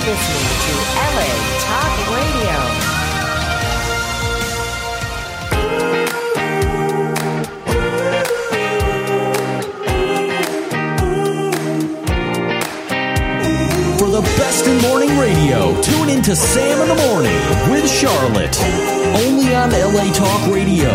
listening to LA Talk Radio. For the best in morning radio, tune in to Sam in the Morning with Charlotte. Only on LA Talk Radio.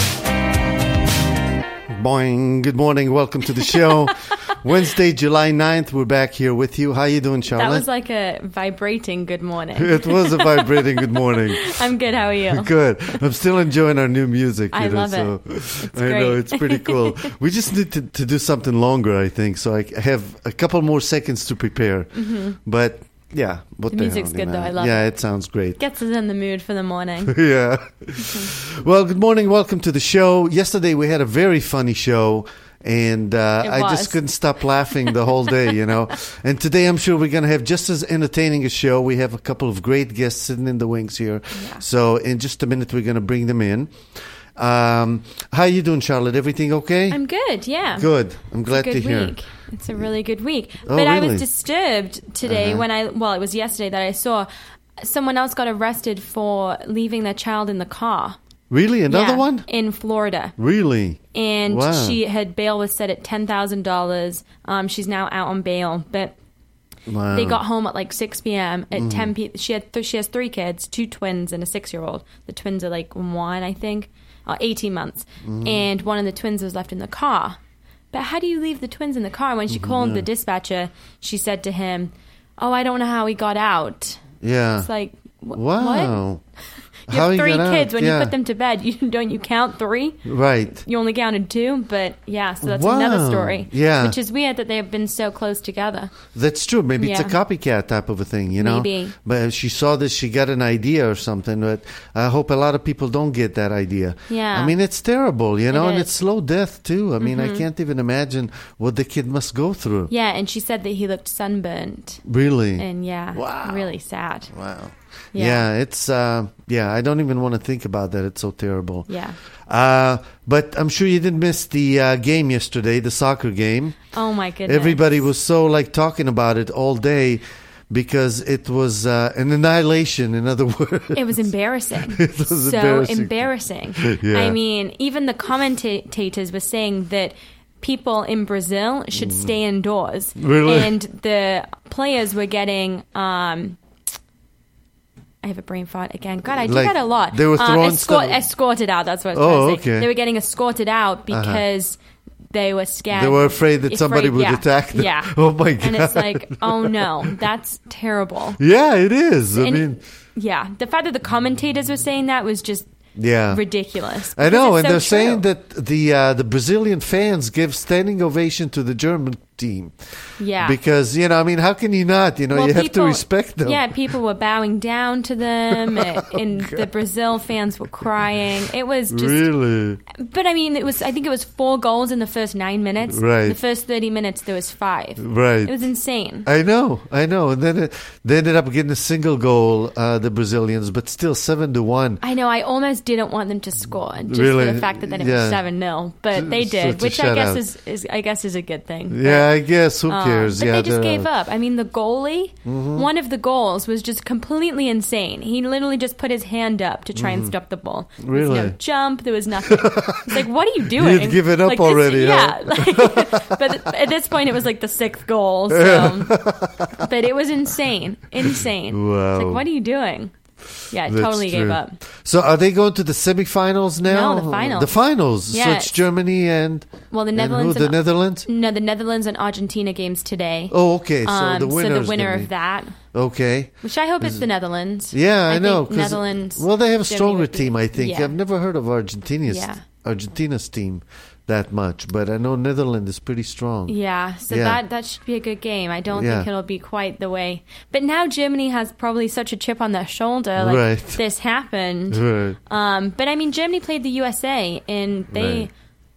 Boing. Good morning. Welcome to the show. Wednesday, July 9th. We're back here with you. How you doing, Charlotte? That was like a vibrating good morning. It was a vibrating good morning. I'm good. How are you? Good. I'm still enjoying our new music. I love so it. It's I great. know, it's pretty cool. We just need to do something longer, I think. So I have a couple more seconds to prepare. Mm-hmm. But yeah. What The music's good, though. I love Yeah, it. it sounds great. Gets us in the mood for the morning. Yeah. Well, good morning. Welcome to the show. Yesterday we had a very funny show. And I was. just couldn't stop laughing the whole day, you know. And today I'm sure we're going to have just as entertaining a show. We have a couple of great guests sitting in the wings here. Yeah. So in just a minute, we're going to bring them in. How you doing, Charlotte? Everything okay? I'm good. Yeah. Good. I'm glad It's a to good hear. week. It's a really good week. Oh, but I really? was disturbed today when it was yesterday that I saw someone else got arrested for leaving their child in the car. Really? Another Yeah, one? in Florida. Really? And Wow. bail was set at $10,000. She's now out on bail, but Wow. they got home at like 6 p.m. At 10 p.m. She has 3 kids, 2 twins and a 6-year-old. The twins are like 1, I think, 18 months. And one of the twins was left in the car. But how do you leave the twins in the car? When she called the dispatcher, she said to him, "Oh, I don't know how he got out." Yeah. It's like, what? Wow. You How have he 3 got out, kids. When yeah. you put them to bed, don't you count 3? Right. You only counted 2, but yeah, so that's Wow. another story. Yeah. Which is weird that they have been so close together. That's true. Maybe it's a Yeah. copycat type of a thing, you know? Maybe. But she saw this, she got an idea or something. But I hope a lot of people don't get that idea. Yeah. I mean, it's terrible, you know? It And is. it's slow death, too. I mean, I can't even imagine what the kid must go through. Yeah, and she said that he looked sunburned. Really? And yeah, Wow. really sad. Wow. Yeah. Yeah, it's, I don't even want to think about that. It's so terrible. Yeah. But I'm sure you didn't miss the game yesterday, the soccer game. Oh my goodness. Everybody was so talking about it all day because it was an annihilation, in other words. It was embarrassing. It was so embarrassing. embarrassing. Yeah. I mean, even the commentators were saying that people in Brazil should stay indoors. Really? And the players were getting I have a brain fart again. God, I do Like, that a lot. they were throwing stuff- escorted out. That's what I was Oh, trying to say. okay. They were getting escorted out because they were scared. They were afraid that somebody would yeah, attack them. Yeah. Oh, my God. And it's like, oh no, that's terrible. Yeah, it is. I And- mean, Yeah, the fact that the commentators were saying that was just yeah. ridiculous. I know, Because and it's they're so saying true. that the Brazilian fans give standing ovation to the German team. Yeah. Because, I mean, how can you not? You Well, have to people- respect them. Yeah, people were bowing down to them, and the Brazil fans were crying. It was just, Really? but I mean, I think it was 4 goals in the first 9 minutes. Right. The first 30 minutes, there was 5. Right. It was insane. I know. And then they ended up getting a single goal, the Brazilians, but still 7-1. I know. I almost didn't want them to score, just Really? for the fact that then it Yeah. was 7-0. But they So did, it's a which I guess shutout. is a good thing. Yeah, I guess. Who cares? But yeah, they just they're- gave up. I mean, the goalie, one of the goals was just completely insane. He literally just put his hand up to try and stop the ball. There was no Really? jump. There was nothing. It's like, what are you doing? He had given up Like, already, Yeah. But at this point, it was like the 6th goal. So. But it was insane. Insane. Wow. It's like, what are you doing? Yeah, That's totally gave true. up. So are they going to the semifinals now? No, the finals. The finals. So Yes. it's Germany and Well, the and Netherlands. who? The Netherlands? No, the Netherlands and Argentina games today. Oh, okay. So the winner. winner of that, Okay. which I hope it's the Netherlands. Yeah, I know. think 'cause- Netherlands. Well, they have a Germany stronger would be- team, I think. Yeah. I've never heard of Argentina's team that much, but I know Netherlands is pretty strong. Yeah, so Yeah. that should be a good game. I don't Yeah. think it'll be quite the way. But now Germany has probably such a chip on their shoulder. Like, Right. this happened. Right. But I mean, Germany played the USA, and they. Right.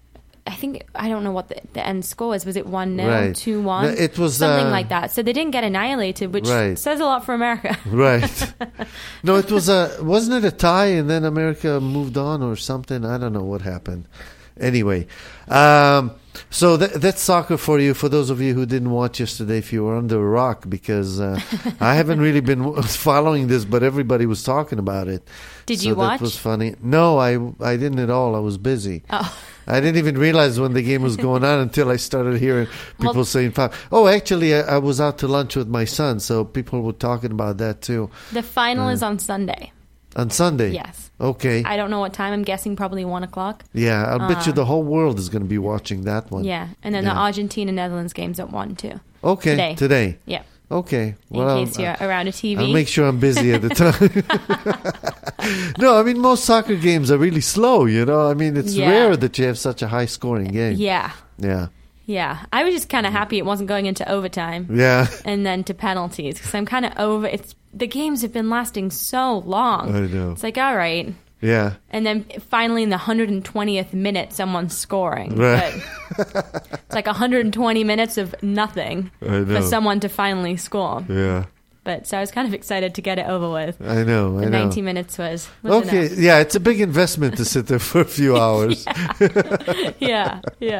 I don't know what the end score was. Was it 1-0, Right. 2-1? No, it was, something like that. So they didn't get annihilated, which Right. says a lot for America. Right. No, it was wasn't it a tie and then America moved on or something? I don't know what happened. Anyway, So that's soccer for you. For those of you who didn't watch yesterday, if you were under a rock, because I haven't really been following this, but everybody was talking about it. Did you watch? That was funny. No, I didn't at all. I was busy. Oh. I didn't even realize when the game was going on until I started hearing people saying foul. Oh, actually, I was out to lunch with my son, so people were talking about that too. The final is on Sunday. On Sunday? Yes. Okay. I don't know what time. I'm guessing probably 1 o'clock. Yeah, I'll bet you the whole world is going to be watching that one. Yeah, and then the Argentina-Netherlands game's at 1 too. Okay, today. Yeah. Okay. In case you're around a TV. I'll make sure I'm busy at the time. No, I mean, most soccer games are really slow, you know? I mean, it's rare that you have such a high-scoring game. Yeah. Yeah. Yeah. I was just kind of happy it wasn't going into overtime. Yeah. And then to penalties, because I'm kind of over. The games have been lasting so long. I know. It's like, all right. Yeah. And then finally in the 120th minute, someone's scoring. Right. But it's like 120 minutes of nothing for someone to finally score. Yeah. But so I was kind of excited to get it over with. I know. The 90 minutes was okay. enough. Yeah, it's a big investment to sit there for a few hours. Yeah.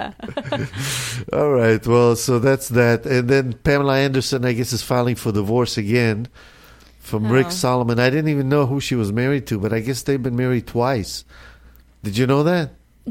All right. Well, so that's that. And then Pamela Anderson, I guess, is filing for divorce again from Rick Solomon. I didn't even know who she was married to, but I guess they've been married twice. Did you know that?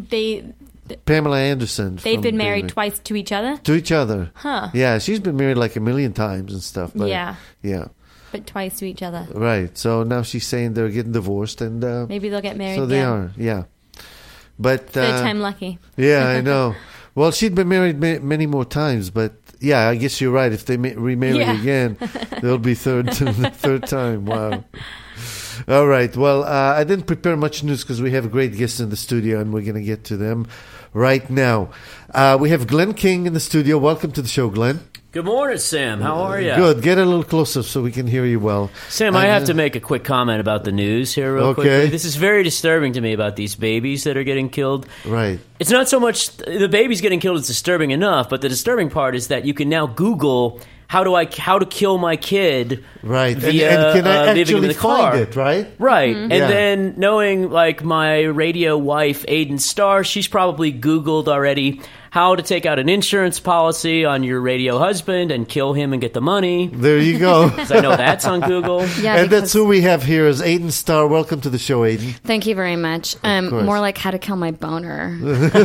Pamela Anderson. They've been married twice to each other? To each other. Huh. Yeah, she's been married like 1 million times and stuff. But yeah. But twice to each other. Right. So now she's saying they're getting divorced. And maybe they'll get married so again. They are, yeah. But third time lucky. Yeah, I know. Well, she'd been married many more times, but yeah, I guess you're right. If they remarry again, there'll be third time. Wow. All right. Well, I didn't prepare much news because we have great guests in the studio, and we're going to get to them right now. We have Glenn King in the studio. Welcome to the show, Glenn. Good morning, Sam. How are you? Good. Get a little closer so we can hear you well. Sam, I have to make a quick comment about the news here real quickly. This is very disturbing to me about these babies that are getting killed. Right. It's not so much the babies getting killed is disturbing enough, but the disturbing part is that you can now Google how to kill my kid right via and can I leaving him in the car. Find it, right? Right. Mm-hmm. And then knowing like my radio wife Aiden Starr, she's probably Googled already how to take out an insurance policy on your radio husband and kill him and get the money. There you go. Because I know that's on Google. Yeah, and that's who we have here is Aiden Starr. Welcome to the show, Aiden. Thank you very much. More like how to kill my boner.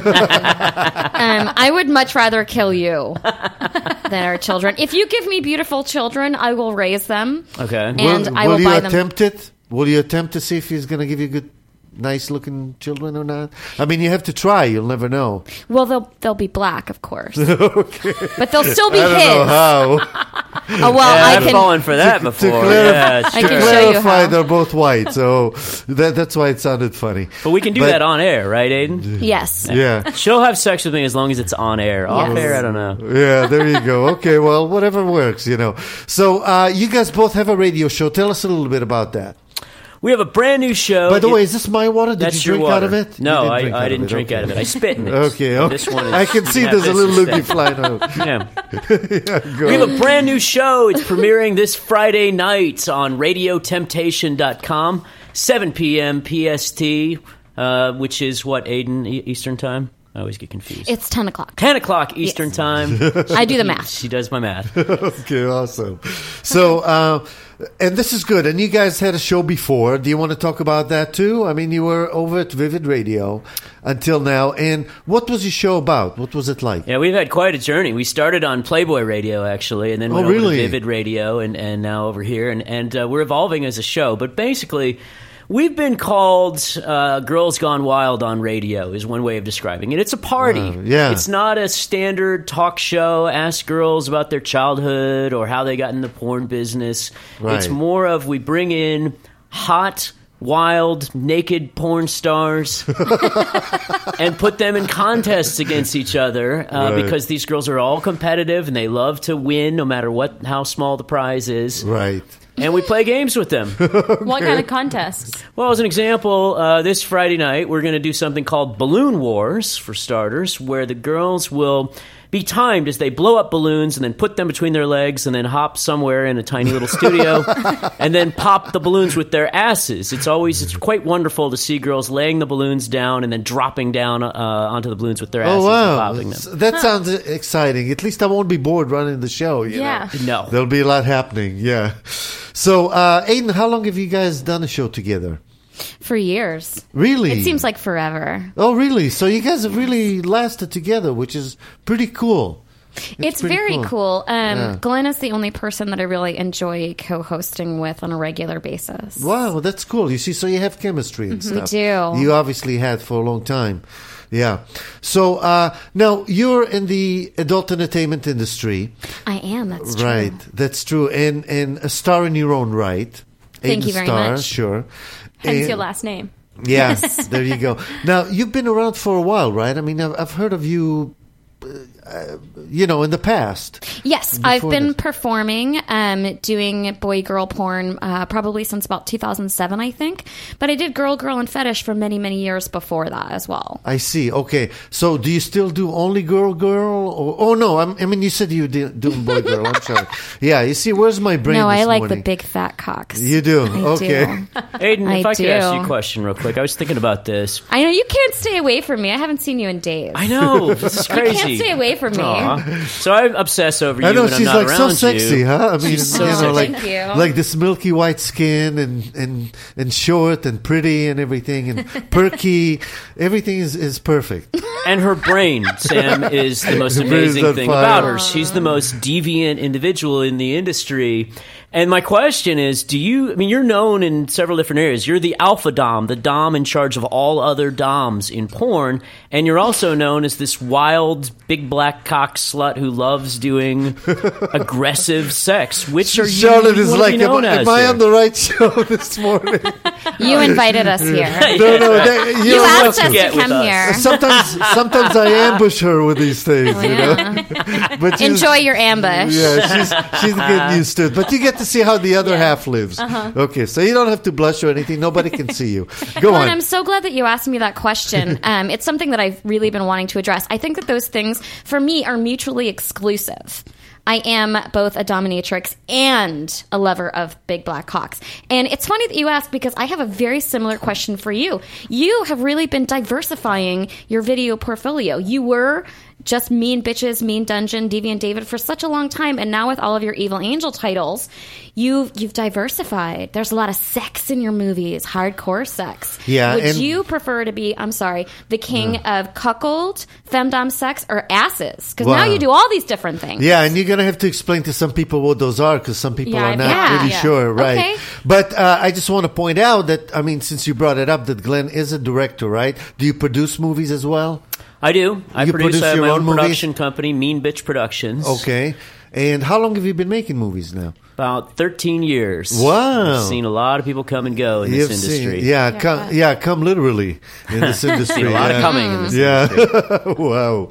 I would much rather kill you than our children. If you give me beautiful children, I will raise them. Okay. And I will buy them. Will you attempt it? Will you attempt to see if he's going to give you good, nice-looking children or not? I mean, you have to try. You'll never know. Well, they'll be black, of course. Okay. But they'll still be his. I don't know how. Oh, well, I've fallen for that before. I can show you how. They're both white, so that's why it sounded funny. But we can do that on air, right, Aiden? Yes. Yeah. She'll have sex with me as long as it's on air. Off air, I don't know. Yeah, there you go. Okay, well, whatever works, you know. So you guys both have a radio show. Tell us a little bit about that. We have a brand new show. By the way, is this my water? Did you drink out of it? No, I didn't drink out of it. I spit in it. Okay. This one is, I can see there's a little loogie flying out. Yeah. Yeah, we have a brand new show. It's premiering this Friday night on RadioTemptation.com, 7 p.m. PST, which is what, Aiden, Eastern Time? I always get confused. It's 10 o'clock. 10 o'clock Eastern Time. I do the math. She does my math. Okay, awesome. So, and this is good. And you guys had a show before. Do you want to talk about that too? I mean, you were over at Vivid Radio until now. And what was your show about? What was it like? Yeah, we've had quite a journey. We started on Playboy Radio, actually, and then went over to Vivid Radio, and now over here. And we're evolving as a show. But basically, we've been called Girls Gone Wild on radio is one way of describing it. It's a party. Yeah. It's not a standard talk show, ask girls about their childhood or how they got in the porn business. Right. It's more of we bring in hot, wild, naked porn stars and put them in contests against each other because these girls are all competitive and they love to win no matter how small the prize is. Right. And we play games with them. What kind of contests? Well, as an example, this Friday night, we're going to do something called Balloon Wars, for starters, where the girls will be timed as they blow up balloons and then put them between their legs and then hop somewhere in a tiny little studio and then pop the balloons with their asses. It's quite wonderful to see girls laying the balloons down and then dropping down onto the balloons with their asses and popping them. That sounds exciting. At least I won't be bored running the show. You know? No. There'll be a lot happening, yeah. So, Aiden, how long have you guys done a show together? For years. Really? It seems like forever. Oh, really? So you guys have really lasted together, which is pretty cool. It's very cool. Glenn is the only person that I really enjoy co-hosting with on a regular basis. Wow, that's cool. You see, so you have chemistry and stuff. We do. You obviously had for a long time. Yeah. So now you're in the adult entertainment industry. I am. That's true. Right. That's true. And a star in your own right. Thank Aiden you very Starr, much. Sure. Hence your last name. Yes, there you go. Now, you've been around for a while, right? I mean, I've heard of you, in the past. Yes, I've been performing, doing boy-girl porn probably since about 2007, I think. But I did girl, and fetish for many, many years before that as well. I see. Okay. So do you still do only girl? Or no, I mean, you said you did doing boy, girl. I'm sorry. Yeah, you see, where's my brain No, this I like morning? the big fat cocks. You do? I Okay. do. Aiden, if I could do. ask you a question real quick. I was thinking about this. I know, you can't stay away from me. I haven't seen you in days. I know. This is crazy. You can't stay away from me. Aw. So I obsess over you I know, when I'm she's not like so around sexy, you. huh? I mean, so sexy. Thank you. like this milky white skin and short and pretty and everything and perky. Everything is perfect. And her brain, Sam, is the most Her brain is amazing on thing fire. about her. She's the most deviant individual in the industry. And my question is, you're known in several different areas. You're the alpha dom, the dom in charge of all other doms in porn. And you're also known as this wild, big black cock slut who loves doing aggressive sex. Which are you Charlotte is wanna like, be known am as I here? on the right show this morning? You invited us here. No, You asked us to Get with come us. here. Sometimes I ambush her with these things, you know. But she's- Enjoy your ambush. Yeah, she's getting used to it. But you get to see how the other half lives. Okay, so you don't have to blush or anything. Nobody can see you. Go Glenn, on. I'm so glad that you asked me that question. It's something that I've really been wanting to address. I think that those things, for me, are mutually exclusive. I am both a dominatrix and a lover of big black cocks. And it's funny that you ask because I have a very similar question for you. You have really been diversifying your video portfolio. You were just Mean Bitches, Mean Dungeon, Deviant David for such a long time, and now with all of your Evil Angel titles, you've diversified. There's a lot of sex in your movies, hardcore sex. Yeah, Would and- you prefer to be, the king of cuckold, femdom sex, or asses? Because now Wow. you do all these different things. Yeah, and you're going to have to explain to some people what those are because some people Yeah, are not yeah. really Yeah. sure, right? Okay. But I just want to point out that, I mean, since you brought it up, that Glenn is a director, right? Do you produce movies as well? I do. I You produce produce your my own own movies? production company, Mean Bitch Productions. Okay. And how long have you been making movies now? About 13 years. Wow. I've seen a lot of people come and go in this You've seen- industry. come literally in this industry. A lot of coming in this industry. Yeah. Wow.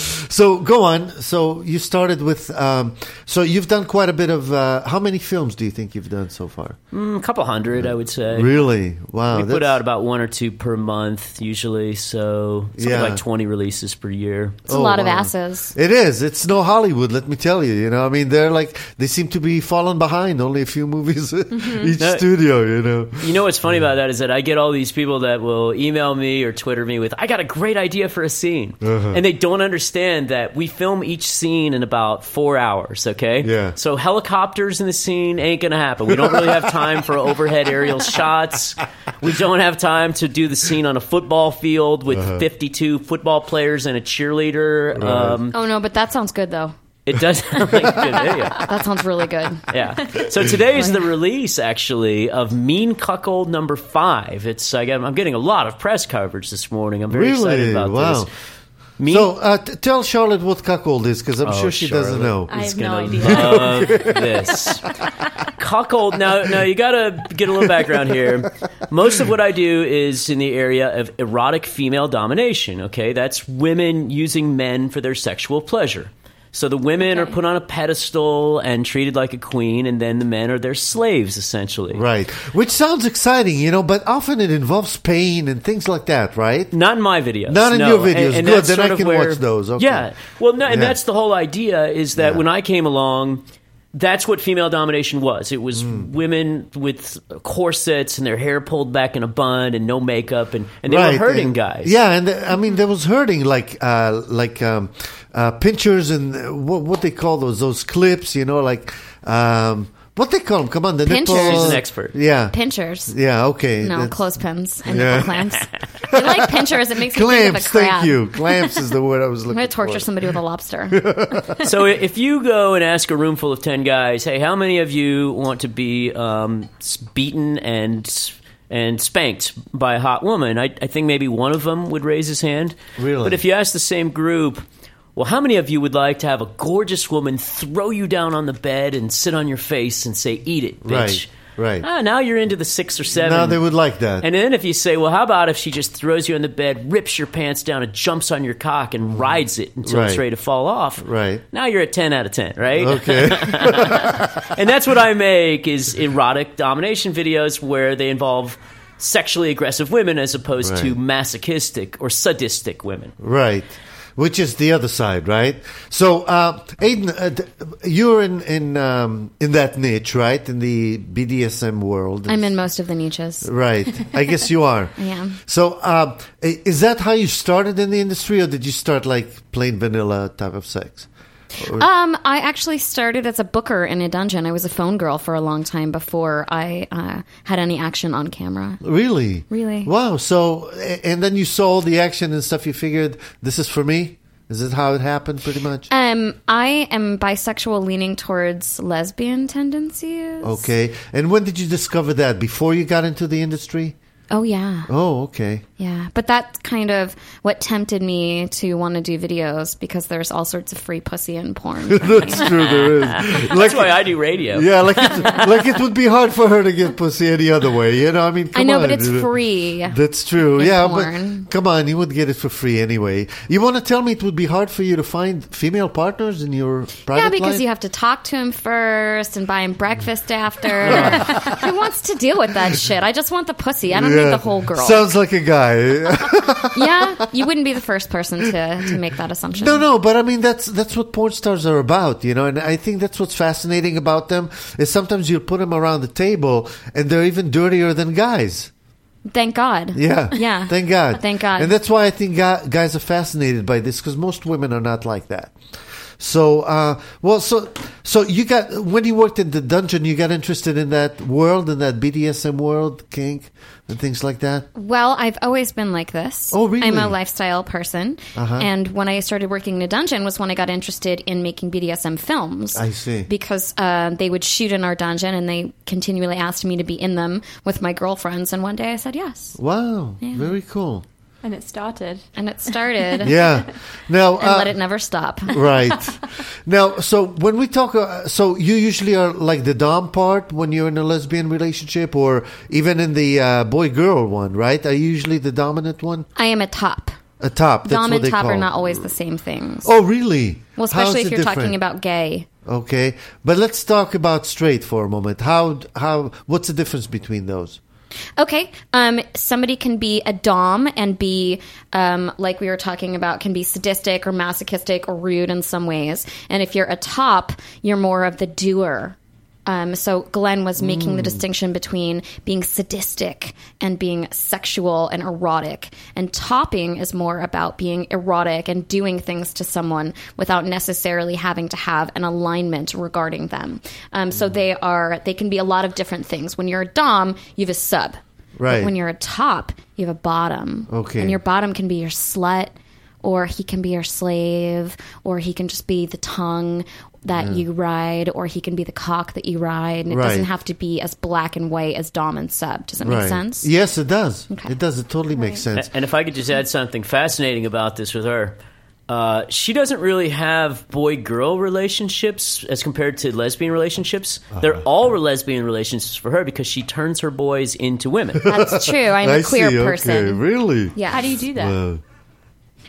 So go on. So you started with, so you've done quite a bit of, how many films do you think you've done so far? A couple hundred, I would say. Really? Wow. We put out about 1 or 2 per month usually, so something Yeah. like 20 releases per year. It's a lot of wow. asses. It is. It's no Hollywood, let me tell you. You know, I mean, they seem to be falling behind. Only a few movies each No. studio, you know. You know what's funny about that is that I get all these people that will email me or Twitter me with, I got a great idea for a scene. And they don't understand that we film each scene in about 4 hours, okay? Yeah. So helicopters in the scene ain't going to happen. We don't really have time for overhead aerial shots. We don't have time to do the scene on a football field with 52 football players and a cheerleader. Oh, no, but that sounds good, though. It does sound like a good video. That sounds really good. Yeah. So today is the release, actually, of Mean Cuckold number 5. I'm getting a lot of press coverage this morning. I'm very excited about Wow. this. Mean, So tell Charlotte what cuckold is, because I'm sure she doesn't know. I is have no gonna idea. love this. Cuckold. Now you gotta get a little background here. Most of what I do is in the area of erotic female domination. Okay, that's women using men for their sexual pleasure. So the women are put on a pedestal and treated like a queen, and then the men are their slaves, essentially. Right. Which sounds exciting, but often it involves pain and things like that, right? Not in my videos. Not in your videos. And Good, that's then sort I of can watch those. Okay. Yeah. Well, no, and Yeah. that's the whole idea, is that Yeah. when I came along, that's what female domination was. It was women with corsets and their hair pulled back in a bun and no makeup, and they were hurting guys. Yeah, and there was hurting like pinchers and what they call those clips, what they call them? Come on, the Pinchers. nipple. She's an expert. Yeah. Pinchers. Yeah, okay. No, That's- clothespins and nipple clamps. I like pinchers. It makes me think Clamps, of a crab. thank you. Clamps is the word I was I'm looking going to torture for. somebody with a lobster. So if you go and ask a room full of 10 guys, hey, how many of you want to be beaten and spanked by a hot woman? I think maybe one of them would raise his hand. Really? But if you ask the same group, well, how many of you would like to have a gorgeous woman throw you down on the bed and sit on your face and say, eat it, bitch? Right. Now you're into the 6 or 7. Now they would like that. And then if you say, well, how about if she just throws you on the bed, rips your pants down, and jumps on your cock and rides it until it's Right. ready to fall off? Right. Now you're at 10 out of 10, right? Okay. And that's what I make, is erotic domination videos where they involve sexually aggressive women as opposed to Right. masochistic or sadistic women. Right. Which is the other side, right? So, Aiden, you're in that niche, right? In the BDSM world. I'm in most of the niches. Right. I guess you are. I am. So, is that how you started in the industry, or did you start like plain vanilla type of sex? I actually started as a booker in a dungeon. I was a phone girl for a long time before I had any action on camera. Really? Really. Wow. So, and then you saw all the action and stuff. You figured, this is for me? Is this how it happened, pretty much? I am bisexual, leaning towards lesbian tendencies. Okay. And when did you discover that? Before you got into the industry? Oh, yeah. Oh, okay. Yeah. But that's kind of what tempted me to want to do videos, because there's all sorts of free pussy and porn. That's true, there is. That's why I do radio. Yeah, like it would be hard for her to get pussy any other way, I mean, come I know, on. but it's free. That's true. in Yeah, porn. but come on, you would get it for free anyway. You want to tell me it would be hard for you to find female partners in your private Yeah, because life? you have to talk to him first and buy him breakfast after. Who wants to deal with that shit? I just want the pussy. I don't need the whole girl. Sounds like a guy. Yeah, you wouldn't be the first person to make that assumption. No, but I mean that's what porn stars are about, and I think that's what's fascinating about them is sometimes you'll put them around the table and they're even dirtier than guys. Thank God. Yeah. Yeah. Thank God. Thank God. And that's why I think guys are fascinated by this, because most women are not like that. So, so you when you worked in the dungeon, you got interested in that world, in that BDSM world, kink, and things like that? Well, I've always been like this. Oh, really? I'm a lifestyle person. And when I started working in a dungeon was when I got interested in making BDSM films. I see. Because they would shoot in our dungeon and they continually asked me to be in them with my girlfriends. And one day I said yes. Wow. Very cool. And it started. And it started. Yeah. Now, And let it never stop. right. Now, so when we talk, so you usually are like the dom part when you're in a lesbian relationship, or even in the boy-girl one, right? Are you usually the dominant one? I am a top. A top. That's Dom what and they top call are it. not always the same things. Oh, really? Well, How especially is if it you're different? talking about gay. Okay, but let's talk about straight for a moment. What's the difference between those? Okay. Somebody can be a dom and be, like we were talking about, can be sadistic or masochistic or rude in some ways. And if you're a top, you're more of the doer. So Glenn was making the distinction between being sadistic and being sexual and erotic. And topping is more about being erotic and doing things to someone without necessarily having to have an alignment regarding them. So they can be a lot of different things. When you're a dom, you have a sub. Right. But when you're a top, you have a bottom. Okay. And your bottom can be your slut, or he can be your slave, or he can just be the tongue that you ride, or he can be the cock that you ride. And it Right. doesn't have to be as black and white as dom and sub. Does that make sense? Yes, it does. Okay. It does. It totally makes sense. And if I could just add something fascinating about this with her, she doesn't really have boy-girl relationships as compared to lesbian relationships. They're all lesbian relationships for her because she turns her boys into women. That's true. I'm I a queer see. person. Okay, really? Yeah. How do you do that?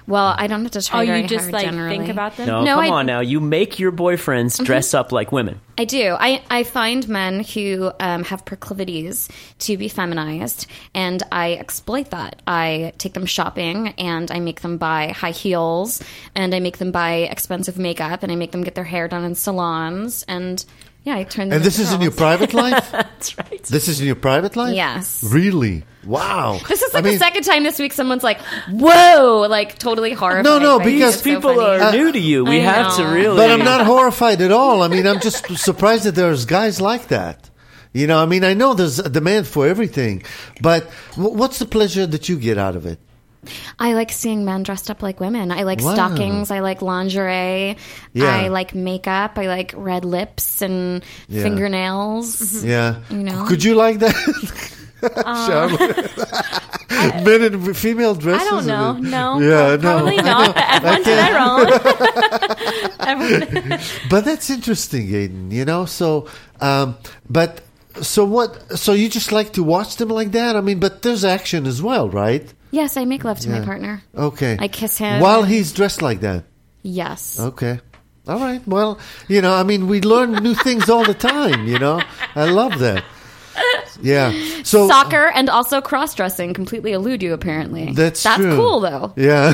Well, I don't have to try Oh, very you just hard like generally. think about them? No, No, come I- on now. You make your boyfriends dress up like women. I do. I find men who have proclivities to be feminized, and I exploit that. I take them shopping, and I make them buy high heels, and I make them buy expensive makeup, and I make them get their hair done in salons, and yeah, I turn them And this into is in your girls. private life? That's right. This is in your private life? Yes. Really? Wow. This is like the second time this week someone's like, whoa, like totally horrified. No, by it. because It's so People funny. are new to you. We I have to know. really. But I'm not horrified at all. I mean, I'm just surprised that there's guys like that. You know, I mean, I know there's a demand for everything, but what's the pleasure that you get out of it? I like seeing men dressed up like women. I like Wow. stockings. I like lingerie. Yeah. I like makeup. I like red lips and Yeah. fingernails. Yeah. You know? Could you like that? Charlotte? Men in female dresses? I don't know. and- No, Yeah, probably no. not. Everyone to their own. Everyone- But that's interesting, Aiden, you know? So, but, so what, so you just like to watch them like that? I mean, but there's action as well, right? Yes, I make love to Yeah. my partner. Okay. I kiss him. While he's dressed like that? Yes. Okay. All right. Well, you know, I mean, we learn new things all the time, you know? I love that. Yeah. So Soccer and also cross-dressing completely elude you, apparently. That's That's true. cool, though. Yeah.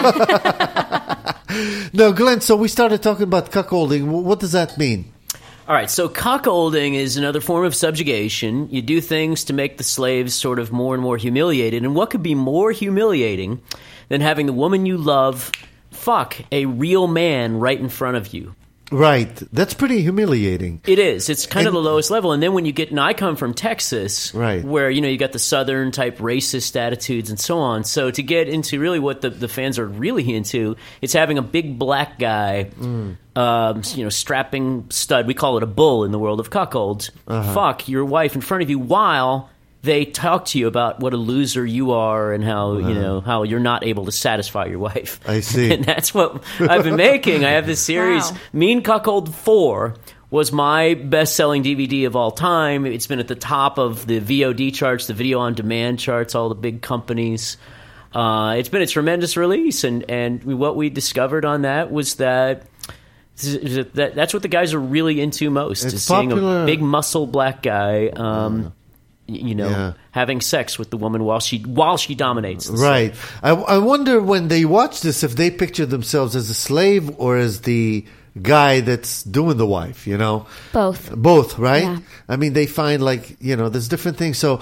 No, Glenn, so we started talking about cuckolding. What does that mean? All right, so cuckolding is another form of subjugation. You do things to make the slaves sort of more and more humiliated. And what could be more humiliating than having the woman you love fuck a real man right in front of you? Right. That's pretty humiliating. It is. It's kind of the lowest level. And then when you get, and I come from Texas, Right. where, you know, you got the Southern type racist attitudes and so on. So to get into really what the fans are really into, it's having a big black guy, you know, strapping stud. We call it a bull in the world of cuckolds. Fuck your wife in front of you while they talk to you about what a loser you are and how, you know, how you're not able to satisfy your wife. I see. And that's what I've been making. I have this series, Wow. Mean Cuckold 4 was my best-selling DVD of all time. It's been at the top of the VOD charts, the video on demand charts, all the big companies. It's been a tremendous release, and what we discovered on that was that that's what the guys are really into most, It's is seeing popular. a big muscle black guy you know, Yeah. having sex with the woman while she dominates the Right. I wonder when they watch this if they picture themselves as a slave or as the guy that's doing the wife, you know? Both. Both, right? Yeah. I mean, they find like, you know, there's different things. So,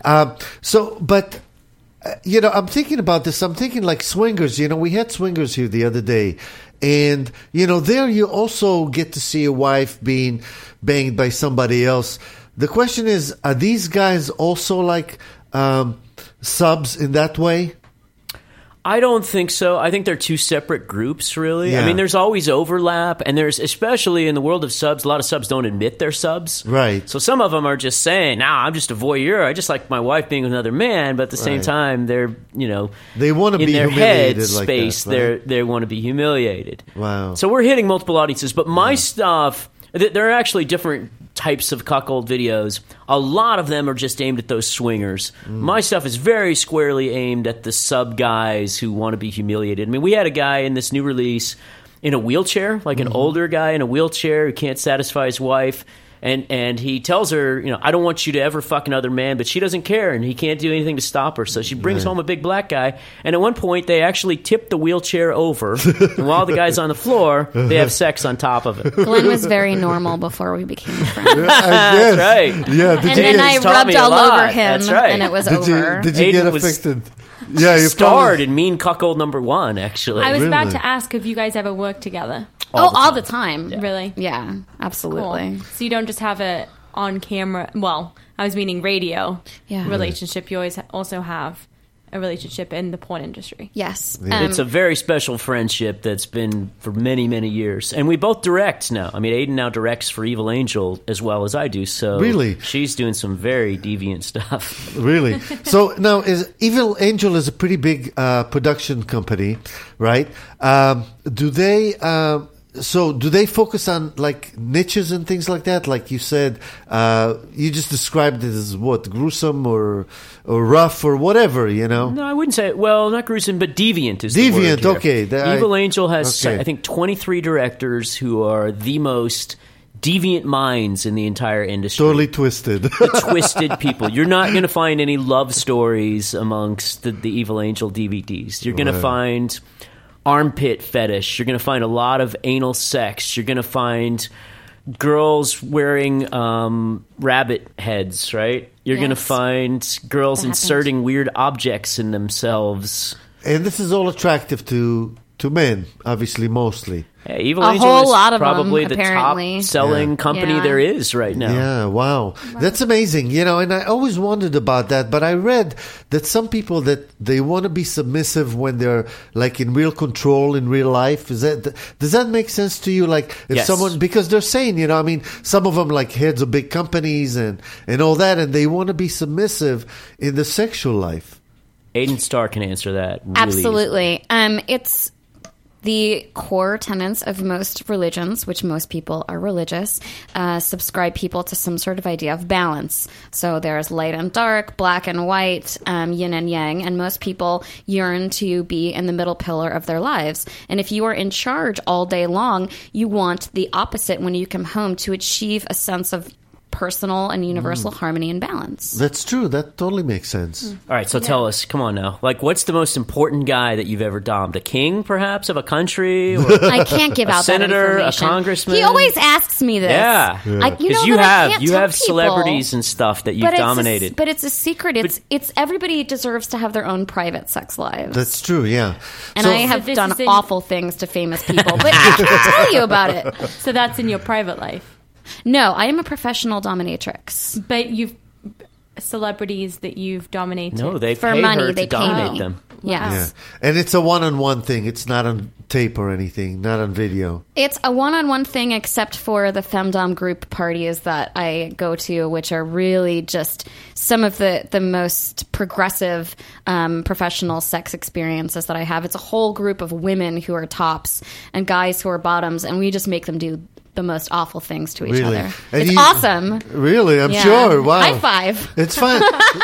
but, you know, I'm thinking about this. I'm thinking like swingers, you know, we had swingers here the other day. And, you know, there you also get to see a wife being banged by somebody else. The question is, are these guys also like subs in that way? I don't think so. I think they're two separate groups, really. Yeah. I mean, there's always overlap, and there's, especially in the world of subs, a lot of subs don't admit they're subs. Right. So some of them are just saying, nah, I'm just a voyeur. I just like my wife being with another man, but at the same Right. time, they're, you know, They want to in be their humiliated head like space, that, right? they want to be humiliated. Wow. So we're hitting multiple audiences, but my stuff, there are actually different types of cuckold videos. A lot of them are just aimed at those swingers. My stuff is very squarely aimed at the sub guys who want to be humiliated. I mean, we had a guy in this new release in a wheelchair, like an older guy in a wheelchair who can't satisfy his wife. And he tells her, you know, I don't want you to ever fuck another man, but she doesn't care, and he can't do anything to stop her. So she brings home a big black guy, and at one point they actually tip the wheelchair over, and while the guy's on the floor, they have sex on top of it. Glenn was very normal before we became friends. I guess. That's right. Yeah. Did And you then get, I He's taught rubbed me a all lot. over him, That's right. and it was did over. you get Aiden was affected? Yeah, you Starred in Mean Cuckold #1, actually. I was Really? about to ask if you guys ever work together. all the time. Really? Yeah, Cool. absolutely. So you don't just have a on camera. Well, I was meaning radio Yeah. relationship. You always also have a relationship in the porn industry. Yes. It's a very special friendship that's been for many, many years. And we both direct now. I mean, Aiden now directs for Evil Angel as well as I do. So Really? she's doing some very deviant stuff. Really? So now, Evil Angel is a pretty big production company, right? Do they So do they focus on like niches and things like that? Like you said, you just described it as what, gruesome or rough or whatever, you know? No, I wouldn't say, well, not gruesome, but deviant is Deviant, the word here. okay. Evil Angel has, okay. I think, 23 directors who are the most deviant minds in the entire industry. Totally twisted. The twisted people. You're not going to find any love stories amongst the Evil Angel DVDs. You're going to find armpit fetish. You're going to find a lot of anal sex. You're going to find girls wearing rabbit heads, right? You're going to find girls inserting weird objects in themselves. And this is all attractive to men, obviously, mostly. Yeah, Evil A Angel whole is lot of probably them, the apparently. top selling company Yeah. there is right now. Yeah, wow. That's amazing. You know, and I always wondered about that, but I read that some people that they want to be submissive when they're like in real control in real life. Does that make sense to you? Like if Yes. someone, because they're saying, you know, I mean, some of them like heads of big companies and all that, and they want to be submissive in the sexual life. Aiden Starr can answer that really Absolutely. It's the core tenets of most religions, which most people are religious, subscribe people to some sort of idea of balance. So there's light and dark, black and white, yin and yang, and most people yearn to be in the middle pillar of their lives. And if you are in charge all day long, you want the opposite when you come home to achieve a sense of personal and universal harmony and balance. That's true. That totally makes sense. All right, so tell us, come on now. Like, what's the most important guy that you've ever dommed? A king, perhaps, of a country? Or I can't give out senator, that a information. congressman? He always asks me this. Yeah. Because you have tell people. celebrities and stuff that you've dominated. But it's a secret. It's everybody deserves to have their own private sex lives. That's true, yeah. And So- I have this done is in- awful things to famous people, but I can't tell you about it. So that's in your private life. No, I am a professional dominatrix. But you've celebrities that you've dominated. No, they For pay money, her they to pay dominate me. them. Yes. Yeah. And it's a one-on-one thing. It's not on tape or anything, not on video. It's a one-on-one thing, except for the femdom group parties that I go to, which are really just some of the most progressive professional sex experiences that I have. It's a whole group of women who are tops and guys who are bottoms, and we just make them do the most awful things to each Really? other. And It's you- awesome. Really? I'm Yeah. sure. Wow. High five. It's fun.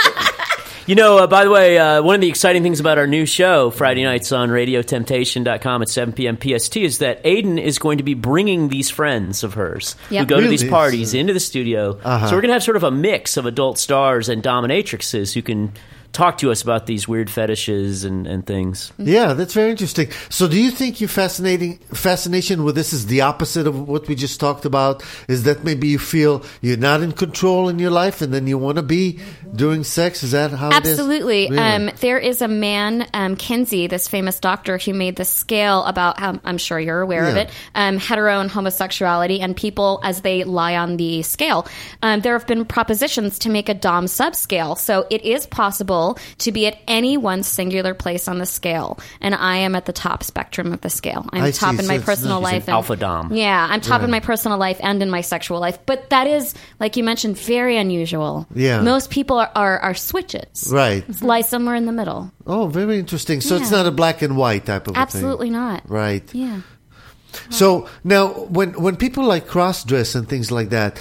You know, by the way, one of the exciting things about our new show, Friday nights on RadioTemptation.com at 7 p.m. PST, is that Aiden is going to be bringing these friends of hers who Yep. go to Really? these parties into the studio. Uh-huh. So we're going to have sort of a mix of adult stars and dominatrixes who can talk to us about these weird fetishes and things. Yeah, that's very interesting. So do you think your fascination with this is the opposite of what we just talked about? Is that maybe you feel you're not in control in your life and then you want to be doing sex? Is that how Absolutely. it is? Really? There is a man, Kinsey, this famous doctor, who made the scale about, I'm sure you're aware of Yeah. it, hetero and homosexuality, and people as they lie on the scale. There have been propositions to make a dom subscale, so it is possible to be at any one singular place on the scale, and I am at the top spectrum of the scale. I'm I top see. in So my it's personal not- She's life. an alpha dom. Yeah, I'm top in my personal life and in my sexual life, but that is, like you mentioned, very unusual. Yeah. Most people are switches. Right. Lie somewhere in the middle. Oh, very interesting. So it's Yeah. not a black and white type of a thing. Absolutely not. Right. Yeah. So now, when people like cross dress and things like that,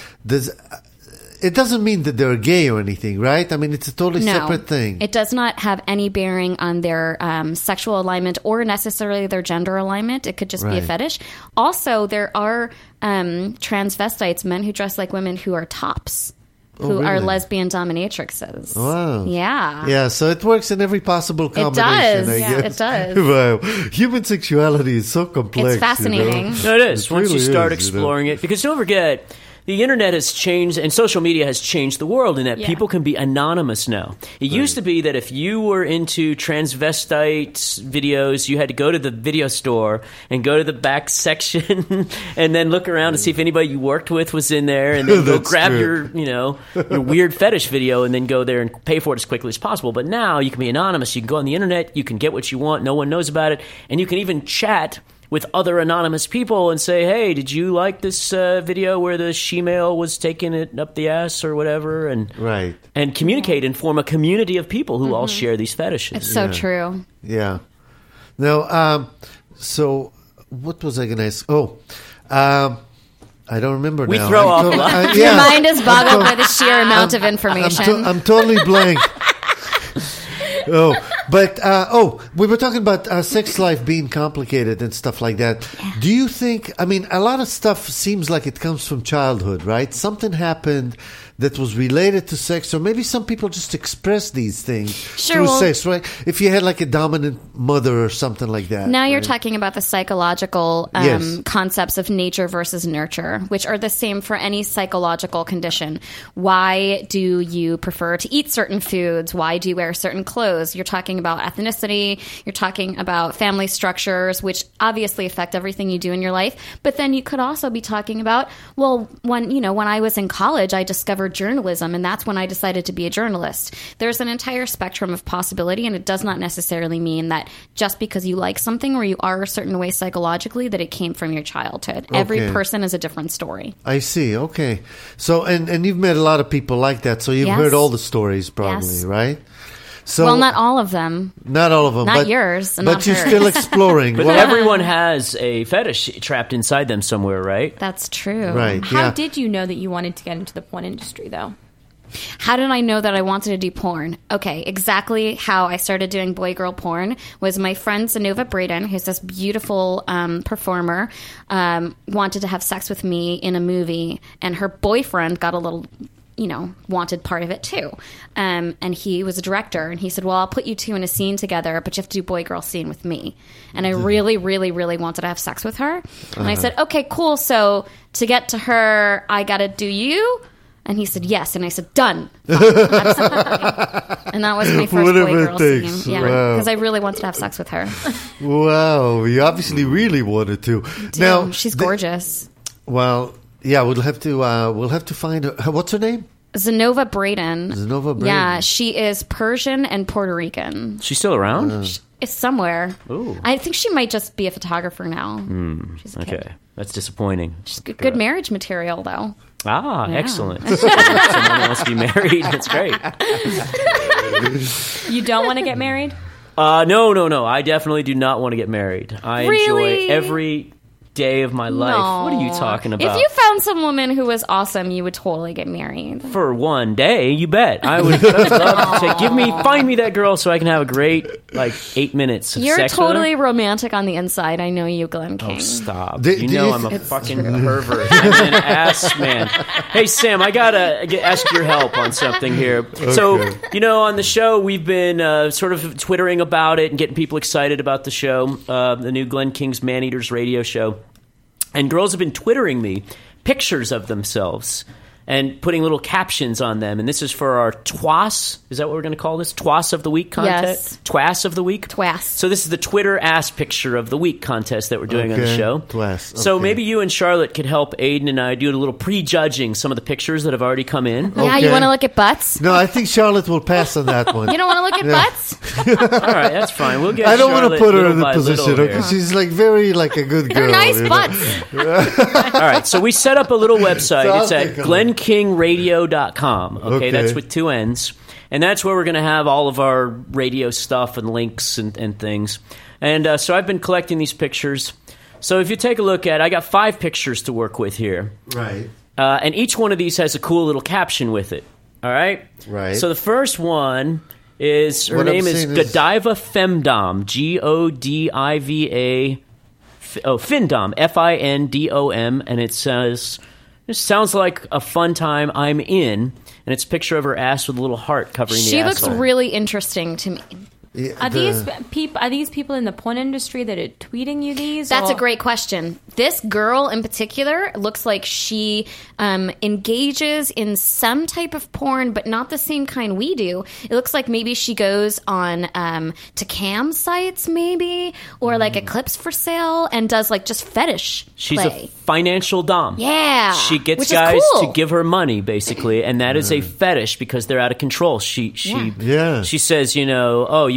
it doesn't mean that they're gay or anything, right? I mean, it's a totally No, separate thing. it does not have any bearing on their sexual alignment or necessarily their gender alignment. It could just be a Right. fetish. Also, there are transvestites, men who dress like women who are tops, who are really? lesbian dominatrixes. Wow. Yeah. Yeah, so it works in every possible combination. does. I Yeah, guess. it does. Wow. Human sexuality is so complex. It's fascinating. You know? No, it is. Once really you start is, exploring it. Because don't forget, the internet has changed, and social media has changed the world in that Yeah. people can be anonymous now. It used to be that if you were into transvestite videos, you had to go to the video store and go to the back section and then look around to see if anybody you worked with was in there, and then go That's grab true. your weird fetish video and then go there and pay for it as quickly as possible. But now you can be anonymous. You can go on the internet, you can get what you want, no one knows about it, and you can even chat with other anonymous people and say, hey, did you like this video where the she-male was taking it up the ass or whatever? And Right. and communicate and form a community of people who all share these fetishes. It's so true. Yeah. Now, so what was I going to ask? I don't remember We now. throw off a lot. Your mind is boggled by the sheer amount of information. I'm totally blank. We were talking about sex life being complicated and stuff like that. Yeah. Do you think, I mean, a lot of stuff seems like it comes from childhood, right? Something happened that was related to sex, or maybe some people just express these things through sex, right? If you had like a dominant mother or something like that. Now you're talking about the psychological concepts of nature versus nurture, which are the same for any psychological condition. Why do you prefer to eat certain foods? Why do you wear certain clothes? You're talking about ethnicity. You're talking about family structures, which obviously affect everything you do in your life. But then you could also be talking about, well, when I was in college, I discovered journalism, and that's when I decided to be a journalist. There's an entire spectrum of possibility, and it does not necessarily mean that just because you like something or you are a certain way psychologically that it came from your childhood. Okay. Every person is a different story. I see. Okay. So, and you've met a lot of people like that, so you've heard all the stories probably, right? So, well, not all of them. Not all of them. Not yours. But not you're hers. still exploring. But everyone has a fetish trapped inside them somewhere, right? That's true. Right. How did you know that you wanted to get into the porn industry, though? How did I know that I wanted to do porn? Okay, exactly how I started doing boy-girl porn was my friend Zenova Braden, who's this beautiful performer, wanted to have sex with me in a movie, and her boyfriend got a little... wanted part of it too. And he was a director, and he said, well, I'll put you two in a scene together, but you have to do boy-girl scene with me. And I really, really, really wanted to have sex with her. And I said, okay, cool. So to get to her, I got to do you? And he said, yes. And I said, done. Absolutely. And that was my first boy-girl scene. Yeah, because I really wanted to have sex with her. Wow. You obviously really wanted to. Now, she's gorgeous. Well... Yeah, we'll have to find her. What's her name? Zenova Braden. Zenova Braden. Yeah, she is Persian and Puerto Rican. She's still around? Is somewhere. Ooh. I think she might just be a photographer now. She's a kid. That's disappointing. She's good marriage material, though. Ah, yeah. Excellent. Someone wants to be married. That's great. You don't want to get married? No. I definitely do not want to get married. I really? enjoy every day of my life. No. What are you talking about? If you found some woman who was awesome, you would totally get married. For one day, you bet. I would love to find me that girl so I can have a great 8 minutes of You're sex totally with her. romantic on the inside. I know you, Glenn King. Oh, stop. I'm a fucking pervert. I'm an ass man. Hey, Sam, I gotta ask your help on something here. Okay. So, on the show, we've been sort of twittering about it and getting people excited about the show, the new Glenn King's Man-Eaters radio show. And girls have been twittering me pictures of themselves and putting little captions on them. And this is for our TWAS. Is that what we're going to call this? TWAS of the Week contest? Yes. TWAS of the Week? TWAS. So this is the Twitter ass picture of the week contest that we're doing on the show. TWAS. Okay. So maybe you and Charlotte could help Aiden and I do a little prejudging some of the pictures that have already come in. Yeah, you want to look at butts? No, I think Charlotte will pass on that one. You don't want to look at butts? All right, that's fine. We'll get I don't want to put her in the position. Okay? She's very like a good girl. They're nice butts. All right, so we set up a little website. It's at GlennKingRadio.com. Okay, that's with 2 N's. And that's where we're going to have all of our radio stuff and links and things. And so I've been collecting these pictures. So if you take a look at it, I got 5 pictures to work with here. Right. And each one of these has a cool little caption with it. All right? Right. So the first one is, her name is Godiva Femdom, Godiva, Findom, Findom, and it says... This sounds like a fun time I'm in, and it's a picture of her ass with a little heart covering the asshole. She looks really interesting to me. Yeah, Are these people in the porn industry that are tweeting you these? That's a great question. This girl in particular looks like she engages in some type of porn, but not the same kind we do. It looks like maybe she goes on to cam sites, maybe, or like Eclipse for Sale, and does just fetish She's play. A financial dom. Yeah. She gets which guys is cool. to give her money, basically, and that is a fetish because they're out of control. She says, oh, you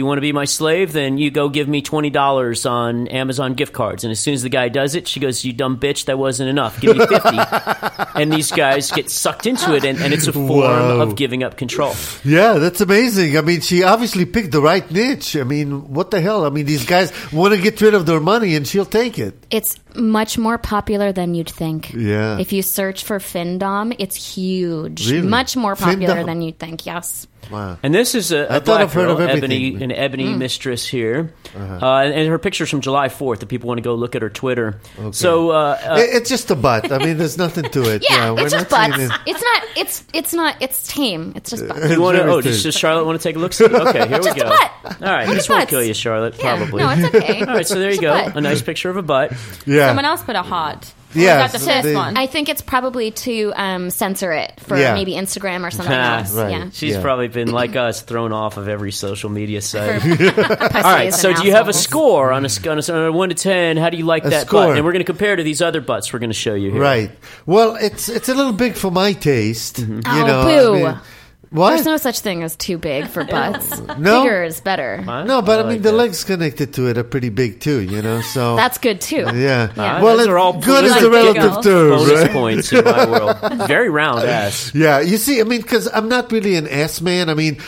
you want to be my slave? Then you go give me $20 on Amazon gift cards. And as soon as the guy does it, she goes, you dumb bitch, that wasn't enough. Give me 50. And these guys get sucked into it, and it's a form of giving up control. Yeah, that's amazing. I mean, she obviously picked the right niche. I mean, what the hell? I mean, these guys want to get rid of their money, and she'll take it. It's much more popular than you'd think. Yeah. If you search for Findom, it's huge. Really? Much more popular Findom? than you'd think, yes. Wow. And this is a thought black I've heard girl, of everything. an ebony mistress here. And her picture's from July 4th if people want to go look at her Twitter. Okay. So It's just a butt. I mean, there's nothing to it. Yeah, we're it's just not butts. saying it- It's tame. It's just butts. you want to? very Does tasty. Charlotte want to take a look? Okay, here Just we a go. butt. All right, Look this at won't butts. kill you, Charlotte. Yeah. Probably. No, it's okay. All right, so there you Just a go. butt. A nice picture of a butt. Yeah. Someone else put a heart. Yeah, We got the so first they- one. I think it's probably to censor it for Yeah. maybe Instagram or something else. Right. Yeah. She's Yeah. probably been like us, thrown off of every social media site. Pussies All right, and so do you have a assholes. score on a 1 to 10? How do you like A that score. butt? And we're going to compare to these other butts we're going to show you here. Right. Well, it's a little big for my taste. You Oh, know, boo. I mean, what? There's no such thing as too big for butts. No? Bigger is better. No, but I mean, like the that. legs connected to it are pretty big too, you know, so. That's good too. Yeah. Yeah. Well, Those are all good is a big relative girls. term, Bonus right? points in my world. Very round ass. Yeah, you see, I mean, because I'm not really an ass man. I mean,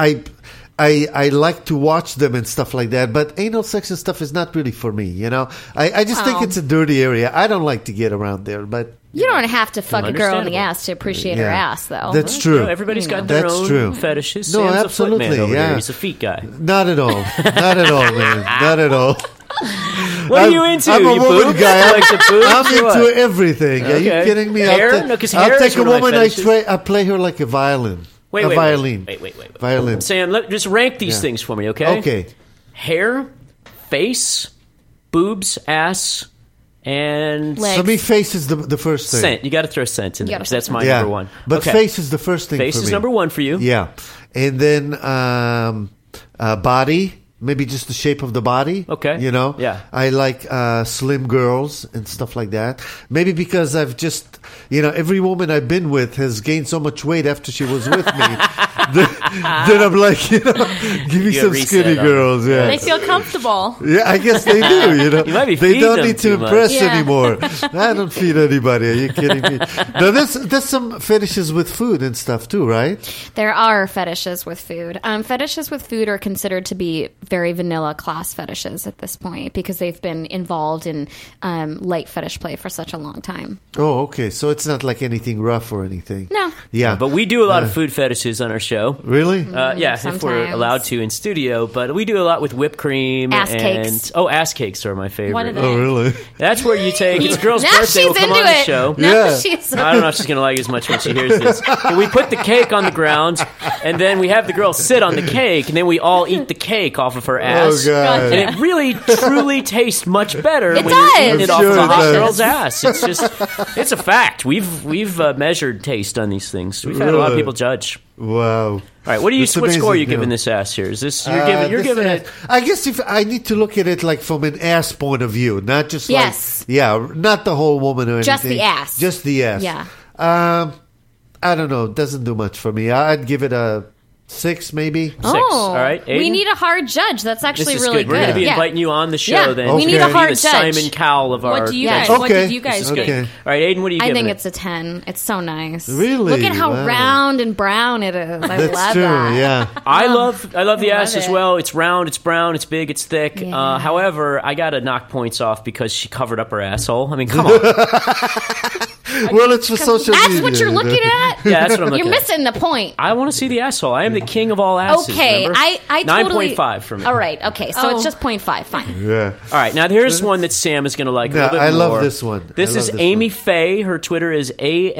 I like to watch them and stuff like that, but anal sex and stuff is not really for me, you know? I just think Oh. it's a dirty area. I don't like to get around there, but. You don't have to fuck a girl in the Understandable. ass to appreciate her Yeah. ass, though. That's true. Everybody's got their That's own true. fetishes. No, Sam's absolutely, a foot man over yeah. there. He's a feet guy. Not at all. Not at all, man. Not at all. What are you into? I'm a You woman boobs? guy. You like the boobs I'm or what? into everything. Are you Okay. kidding me? Hair? I'll, No, 'cause I'll hair take is a one of my woman. fetishes. I play her like a violin. Wait, a wait, violin. Wait. Violin. Sam, just rank these Yeah. things for me, okay? Okay. Hair, face, boobs, ass, and Legs. For me, face is the first thing. scent. You got to throw scent in You there gotta 'cause that's throw my Yeah. number one. But Okay. face is the first thing Face for is me. number one for you. Yeah. And then body. Maybe just the shape of the body. Okay. You know? Yeah. I like slim girls and stuff like that. Maybe because I've just, you know, every woman I've been with has gained so much weight after she was with me. then I'm like, you know, give me You some reset skinny on girls. Yeah. They feel comfortable. Yeah, I guess they do. You know, You might be they feeding don't them need to too much. impress Yeah. anymore. I don't feed anybody. Are you kidding me? Now, there's some fetishes with food and stuff too, right? There are fetishes with food. Fetishes with food are considered to be very vanilla class fetishes at this point because they've been involved in light fetish play for such a long time. Oh, okay. So it's not like anything rough or anything. No. Yeah, But we do a lot of food fetishes on our show. really. Yeah, if we're Sometimes. allowed to in studio, but we do a lot with whipped cream Ass and cakes. ass cakes are my favorite. What are they? Oh, really? That's where you take it's a girl's Now birthday. she's Will come into on the it. show. Now Yeah. she's I don't know if she's going to like it as much when she hears this. But we put the cake on the ground, and then we have the girl sit on the cake, and then we all eat the cake off of her ass. Oh, God. And it really, truly tastes much better It when you does. eat it I'm off sure of a it hot does. girl's ass. It's just, it's a fact. We've measured taste on these things. We've had a lot of Really? people judge. Wow. All right, what That's score are amazing, you giving yeah. this ass here? Is this you're This giving ass- it? I guess if I need to look at it like from an ass point of view, not just Yes. like not the whole woman or anything. Just the ass. Just the ass. Yeah. I don't know. It doesn't do much for me. I'd give it a 6, maybe. Oh, All right, we Aiden? need a hard judge. That's This actually is really good. We're going to be Yeah. inviting you on the show. Yeah, then we need You're a gonna be hard the judge. Simon Cowell of our. What do you Yeah. guys? What Okay. did you guys Okay. give? All right, Aiden, what are you I giving think it? it's a 10. It's so nice. Really? Look at how Wow. round and brown it is. I That's love true. that. Yeah. I love the love ass as it. well. It's round, it's brown, it's big, it's thick. Yeah. However, I got to knock points off because she covered up her asshole. I mean, come on. Well, it's for social media. That's what you're looking at? Yeah, that's what I'm looking You're at. missing the point. I want to see the asshole. I am the king of all asses. Okay, remember? I totally 9.5 for me. All right, okay, so Oh. it's just 0.5. Fine. Yeah. All right, now here's one that Sam is going to like a No, little bit I love more. this one. This I love is this Amy one. Faye. Her Twitter is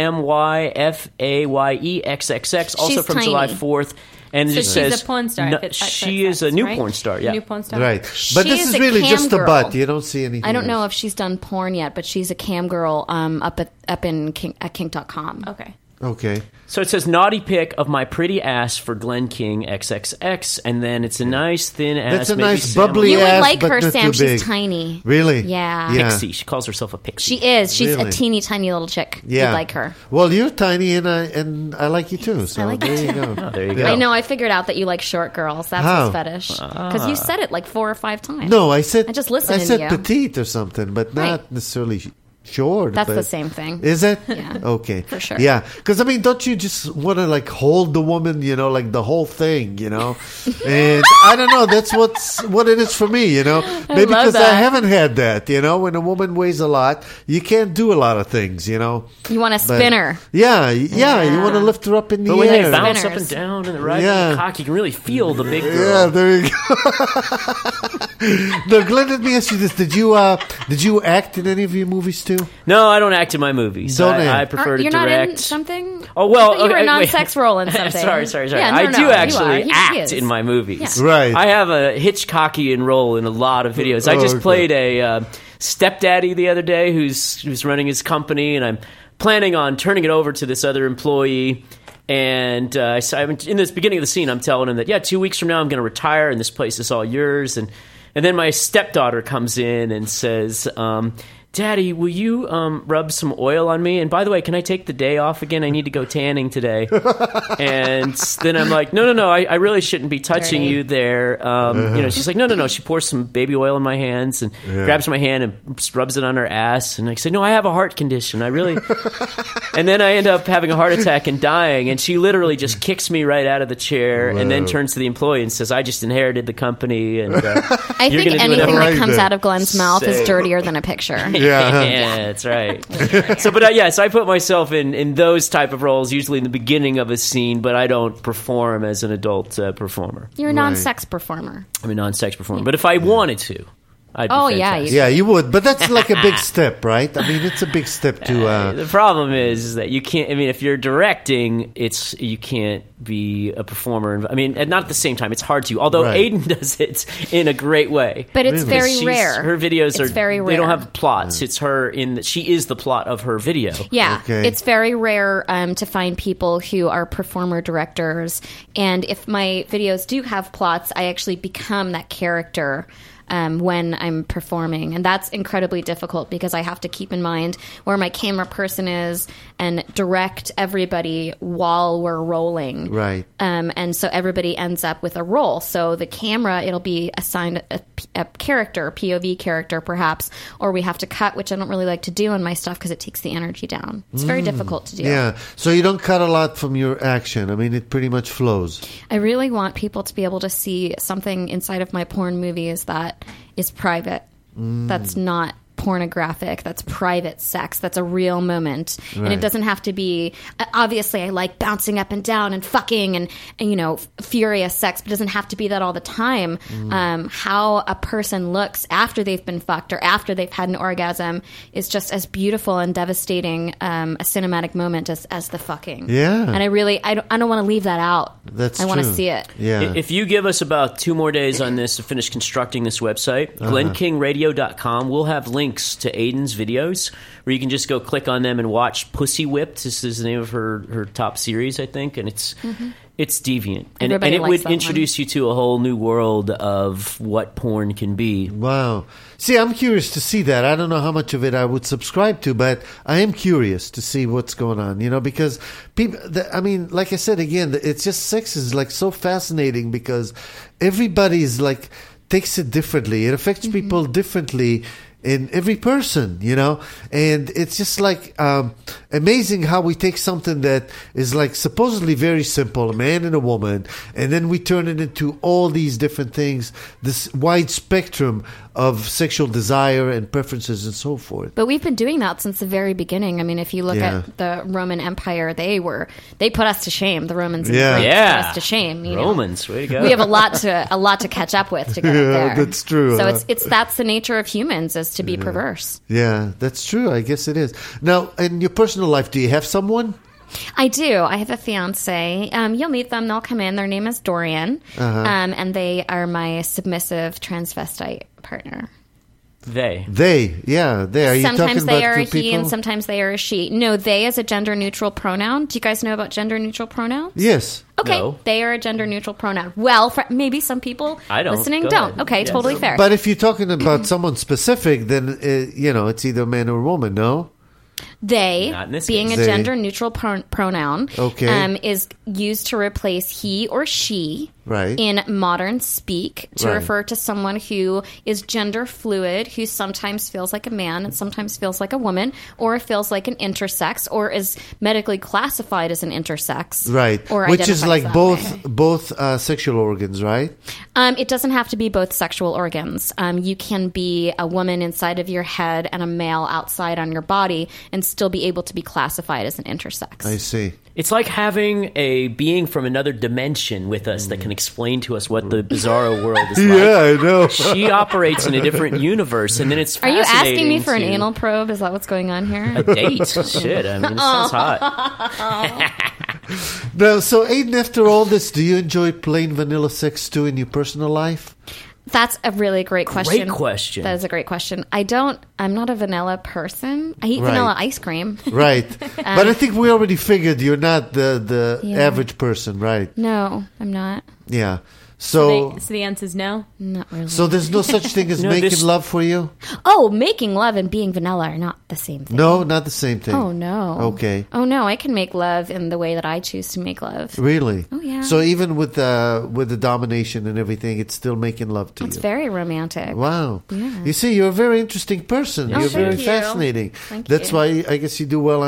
AMYFAYEXXX, also She's from tiny. July 4th. And it So just she's says a porn star. No, if it- she is a that's new right? porn star. Yeah. New porn star. Right. She But this is is a really cam just a girl. butt. You don't see anything. I don't know else. if she's done porn yet, but she's a cam girl up in at kink.com. Okay. Okay. So it says naughty pic of my pretty ass for Glenn King XXX, and then it's a nice thin ass. That's a maybe nice Sam bubbly You would ass, like but her, not Sam. too big. She's tiny. Really? Yeah. Pixie. She calls herself a pixie. She is. She's Really? a teeny tiny little chick. Yeah. You'd like her. Well, you're tiny, and I like you too. So I like there you you too. go. There you go. Yeah. I know. I figured out that you like short girls. That's How? his fetish. Because you said it like 4 or 5 times. No, I said I just listened I to said you. petite or something, but not Right. necessarily short. That's but- the same thing. Is it? Yeah. Okay. For sure. Yeah, because I mean, don't you just want to like hold the woman, like the whole thing, And I don't know. That's what it is for me, Maybe love because I that. haven't had that, When a woman weighs a lot, you can't do a lot of things, You want a But- spinner. Yeah. You want to lift her up in the But when air. they bounce up Spinners. and down in the right Yeah. cock, you can really feel the big girl. Yeah, there you go. No, Glenn, let me ask you this: Did you act in any of your movies too? No, I don't act in my movies. Don't I act. prefer to You're direct. not in something? Oh, well, I thought you were okay, a non-sex wait. role in something. sorry. Yeah, no, I no, do you actually are. He act is. in my movies. Yeah. Right. I have a Hitchcockian role in a lot of videos. I just okay. played a stepdaddy the other day who's running his company, and I'm planning on turning it over to this other employee. And in this beginning of the scene, I'm telling him that 2 weeks from now I'm going to retire, and this place is all yours. And then my stepdaughter comes in and says, Daddy, will you rub some oil on me? And by the way, can I take the day off again? I need to go tanning today. And then I'm like, no, I really shouldn't be touching Dirty. you there. She's like, no. She pours some baby oil in my hands and grabs my hand and just rubs it on her ass. And I say, no, I have a heart condition. I really... And then I end up having a heart attack and dying. And she literally just kicks me right out of the chair and then turns to the employee and says, I just inherited the company. And I you're think gonna do anything whatever that I comes do. out of Glenn's mouth is Say. dirtier than a picture. Yeah. That's right. So I put myself in those type of roles, usually in the beginning of a scene, but I don't perform as an adult performer. You're a non-sex performer. I'm a non-sex performer. But if I wanted to, I'd be Oh, yeah, fantastic. Yeah, you would, but that's like a big step, right? I mean, it's a big step to. The problem is that you can't. I mean, if you're directing, you can't be a performer. I mean, and not at the same time. It's hard to. Although Right. Aiden does it in a great way. But it's very She's- rare. Her videos It's are very They don't rare. have plots. It's her she is the plot of her video. Yeah, Okay. it's very rare to find people who are performer directors. And if my videos do have plots, I actually become that character when I'm performing. And that's incredibly difficult because I have to keep in mind where my camera person is and direct everybody while we're rolling. Right. And so everybody ends up with a role. So the camera, it'll be assigned a character, a POV character perhaps, or we have to cut, which I don't really like to do in my stuff because it takes the energy down. It's very difficult to do. Yeah. So you don't cut a lot from your action. I mean, it pretty much flows. I really want people to be able to see something inside of my porn movies that is private. That's not pornographic. That's private sex. That's a real moment. And Right. it doesn't have to be, obviously I like bouncing up and down and fucking and furious sex, but it doesn't have to be that all the time. How a person looks after they've been fucked or after they've had an orgasm is just as beautiful and devastating a cinematic moment as the fucking. Yeah. And I don't want to leave that out. That's I want to true. see it. Yeah. If you give us about 2 more days on this to finish constructing this website, GlennKingRadio.com, we'll have links to Aiden's videos where you can just go click on them and watch Pussy Whipped. This is the name of her top series, I think, and it's deviant. And Everybody it likes would that introduce you to a whole new world of what porn can be. Wow. See, I'm curious to see that. I don't know how much of it I would subscribe to, but I am curious to see what's going on, because people, like I said again, it's just sex is like so fascinating because everybody's like takes it differently. It affects people differently in every person, and it's just like amazing how we take something that is like supposedly very simple, a man and a woman, and then we turn it into all these different things, this wide spectrum of sexual desire and preferences and so forth. But we've been doing that since the very beginning. I mean, if you look Yeah. at the Roman Empire, they put us to shame. The Romans and Yeah. the Greeks Yeah. put us to shame. Romans, way to go. We have a lot to catch up with to get up there. That's true, So huh? that's the nature of humans is to be perverse. Yeah, that's true. I guess it is. Now, in your personal life, do you have someone? I do. I have a fiance. You'll meet them. They'll come in. Their name is Dorian, and they are my submissive transvestite partner. They. They. Are you talking Sometimes they about are two a he people? and sometimes they are a she. No, they is a gender-neutral pronoun. Do you guys know about gender-neutral pronouns? Yes. Okay, No. they are a gender-neutral pronoun. Well, maybe some people I don't. listening Go don't. ahead. Okay, Yes. totally fair. But if you're talking about someone specific, then, it's either man or woman, no? They, Not in this being case. a They. gender-neutral pronoun, Okay. is used to replace he or she Right. in modern speak to Right. refer to someone who is gender fluid, who sometimes feels like a man and sometimes feels like a woman, or feels like an intersex, or is medically classified as an intersex. Right. Or Which is identifies like that way. both sexual organs, right? It doesn't have to be both sexual organs. You can be a woman inside of your head and a male outside on your body and still be able to be classified as an intersex. I see. It's like having a being from another dimension with us that can explain to us what the bizarro world is like. Yeah, I know. She operates in a different universe, and then it's Are you fascinating asking me for an to- anal probe? Is that what's going on here? A date? Shit, I mean, it sounds hot. No, so Aiden, after all this, do you enjoy plain vanilla sex too in your personal life? That's a really great question. Great question. That is a great question. I'm not a vanilla person. I eat Right. vanilla ice cream. Right. But I think we already figured you're not the Yeah. average person, right? No, I'm not. Yeah. So So the answer is no. Not really. so there's no such thing as No, making this- love for you? Oh, making love and being vanilla are not the same thing. No, not the same thing. Oh, no. Okay. Oh, no. I can make love in the way that I choose to make love. Really? Oh, yeah. So even with the domination and everything, it's still making love to It's you. very romantic. Wow. Yeah. You see, you're a very interesting person. Oh, you're thank very you. fascinating. Thank That's you. why I guess you do well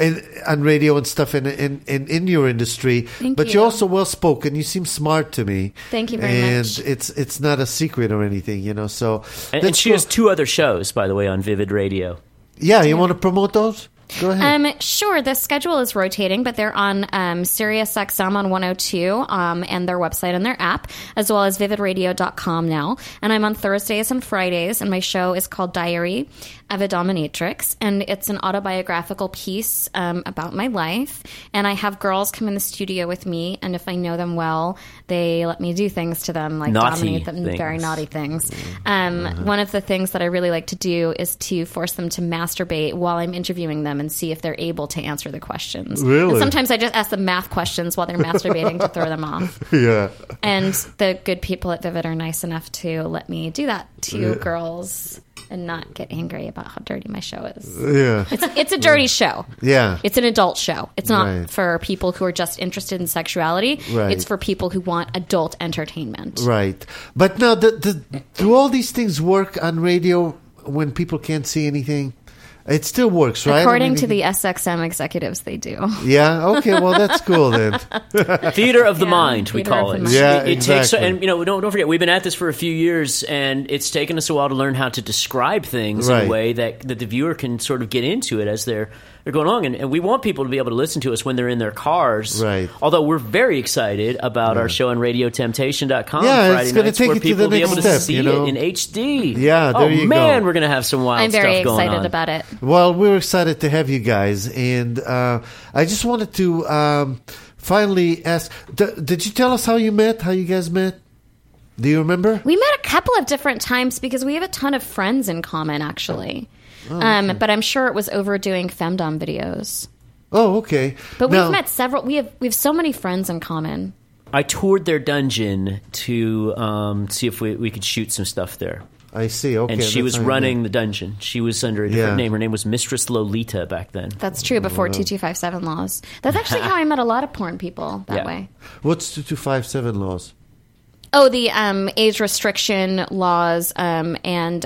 on radio and stuff and in your industry. Thank but you. you're also well spoken. You seem smart to me. Thank you very and much. it's not a secret or anything, So And that's she has 2 other shows, by the way, on Vivid Radio. Yeah, you want to promote those? Go ahead. Sure. The schedule is rotating, but they're on Sirius XM on 102 and their website and their app, as well as vividradio.com now. And I'm on Thursdays and Fridays, and my show is called Diary of a Dominatrix, and it's an autobiographical piece about my life. And I have girls come in the studio with me, and if I know them well, they let me do things to them, like Naughty dominate them, things. very naughty things. One of the things that I really like to do is to force them to masturbate while I'm interviewing them and see if they're able to answer the questions. Really? And sometimes I just ask them math questions while they're masturbating to throw them off. Yeah. And the good people at Vivid are nice enough to let me do that to girls and not get angry about how dirty my show is. Yeah. It's a dirty show. Yeah. It's an adult show. It's not Right. for people who are just interested in sexuality. Right. It's for people who want adult entertainment. Right. But now, do all these things work on radio when people can't see anything? It still works, right? According I mean, to the SXM executives, they do. Yeah. Okay. Well, that's cool then. Theater of the Yeah, mind, we theater call of it. the Yeah, It takes, exactly. and don't forget, we've been at this for a few years, and it's taken us a while to learn how to describe things in Right. a way that the viewer can sort of get into it as they're going along. And we want people to be able to listen to us when they're in their cars. Right. Although we're very excited about our show on RadioTemptation.com Yeah, Friday it's gonna nights, take where it to people the will be next able step, to see you know? it in HD. Yeah, there you go. man, we're going to have some wild I'm very stuff going excited on. about it. Well, we're excited to have you guys, and I just wanted to finally ask: did you tell us how you met? How you guys met? Do you remember? We met a couple of different times because we have a ton of friends in common, actually. But I'm sure it was over doing femdom videos. Oh, okay. But Now- we've met several. We have so many friends in common. I toured their dungeon to see if we could shoot some stuff there. I see. Okay, And she that's was how you running met. the dungeon. She was under a different Yeah. name. Her name was Mistress Lolita back then. That's true. Before 2257 laws. That's actually how I met a lot of porn people that Yeah. way. What's 2257 laws? Oh, the age restriction laws and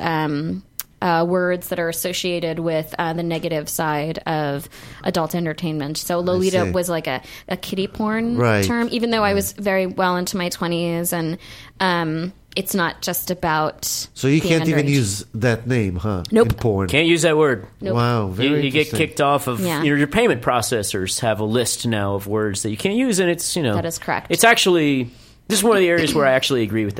words that are associated with the negative side of adult entertainment. So Lolita see. was like a kiddie porn Right. term, even though I was very well into my 20s. And it's not just about So you being can't even underage. use that name, huh? Nope. In porn. Can't use that word. Nope. Wow, very You get interesting. kicked off of Yeah. your payment processors have a list now of words that you can't use, and it's That is correct. It's actually this is one of the areas where I actually agree with them.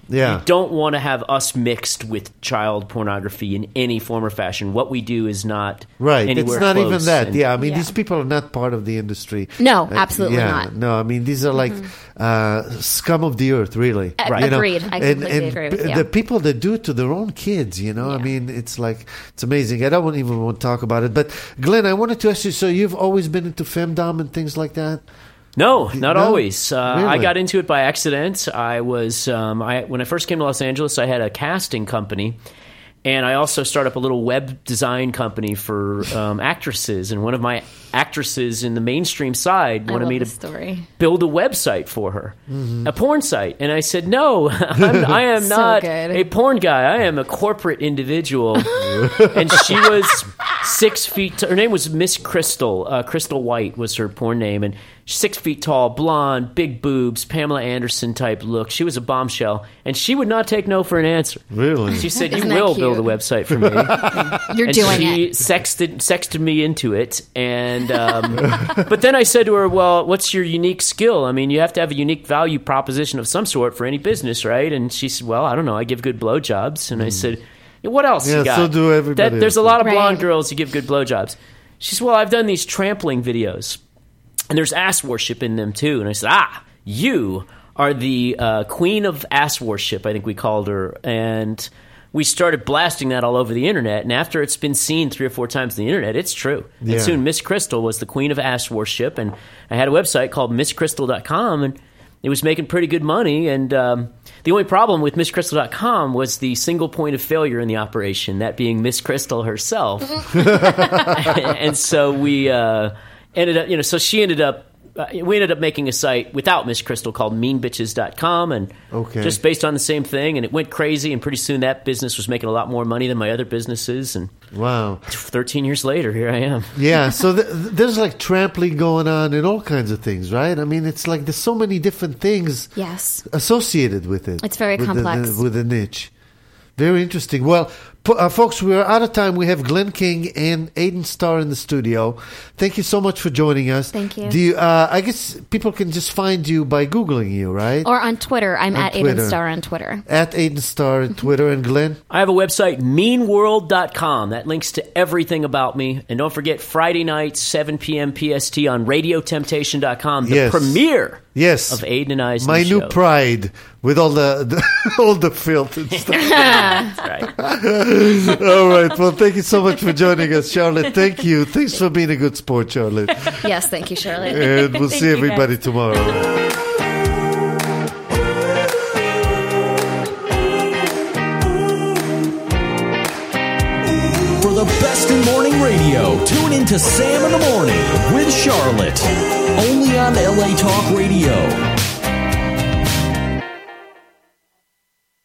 Yeah. You don't want to have us mixed with child pornography in any form or fashion. What we do is not Right. anywhere It's not close. even that. And- Yeah. I mean, Yeah. these people are not part of the industry. No, absolutely yeah, not. No, I mean, these are like scum of the earth, really. Right. You know? Agreed. I completely agree with you. The people that do it to their own kids, you know, I Yeah. mean, it's like, it's amazing. I don't even want to talk about it. But Glenn, I wanted to ask you, so you've always been into femdom and things like that? No, not No? always. I Really? got into it by accident. I was when I first came to Los Angeles, I had a casting company, and I also started up a little web design company for actresses. And one of my actresses in the mainstream side I wanted love me to this story. build a website for her, a porn site. And I said, no, I am So not good. a porn guy. I am a corporate individual. And she was 6 feet. Her name was Miss Crystal. Crystal White was her porn name. And 6 feet tall, blonde, big boobs, Pamela Anderson type look. She was a bombshell. And she would not take no for an answer. Really? She said, Isn't you that will cute? build a website for me. You're And doing she it. sexted me into it, and but then I said to her, "Well, what's your unique skill? I mean, you have to have a unique value proposition of some sort for any business, right?" And she said, "Well, I don't know. I give good blowjobs." And I said, "Yeah, "What else Yeah, you got?" so do everybody There's a else. lot of Right. blonde girls who give good blowjobs. She said, "Well, I've done these trampling videos, and there's ass worship in them too." And I said, you are the queen of ass worship," I think we called her, and we started blasting that all over the internet. And after it's been seen 3 or 4 times on the internet, it's true. Yeah. And soon Miss Crystal was the queen of ass worship, and I had a website called MissCrystal.com, and it was making pretty good money. And the only problem with MissCrystal.com was the single point of failure in the operation, that being Miss Crystal herself. And so we ended up, so she ended up, we ended up making a site without Miss Crystal called meanbitches.com, and Okay. just based on the same thing, and it went crazy, and pretty soon that business was making a lot more money than my other businesses, and Wow. 13 years later, here I am. Yeah, so there's like trampling going on and all kinds of things, right? I mean, it's like there's so many different things Yes. associated with it. It's very with complex. with the niche. Very interesting. Well, folks, we're out of time. We have Glenn King and Aiden Starr in the studio. Thank you so much for joining us. Thank you. Do you I guess people can just find you by Googling you, right? Or on Twitter. I'm On at Twitter. Aiden Starr on Twitter. At Aiden Starr on Twitter. And Glenn? I have a website, meanworld.com. That links to everything about me. And don't forget, Friday night, 7 p.m. PST on radiotemptation.com, the Yes. premiere Yes. of Aiden and I's My new show. pride with all the all the filth and stuff. That's right. All right. Well, thank you so much for joining us, Charlotte. Thank you. Thanks for being a good sport, Charlotte. Yes, thank you, Charlotte. And we'll Thank see you, everybody tomorrow. For the best in morning radio, tune in to Sam in the Morning with Charlotte. Only on LA Talk Radio.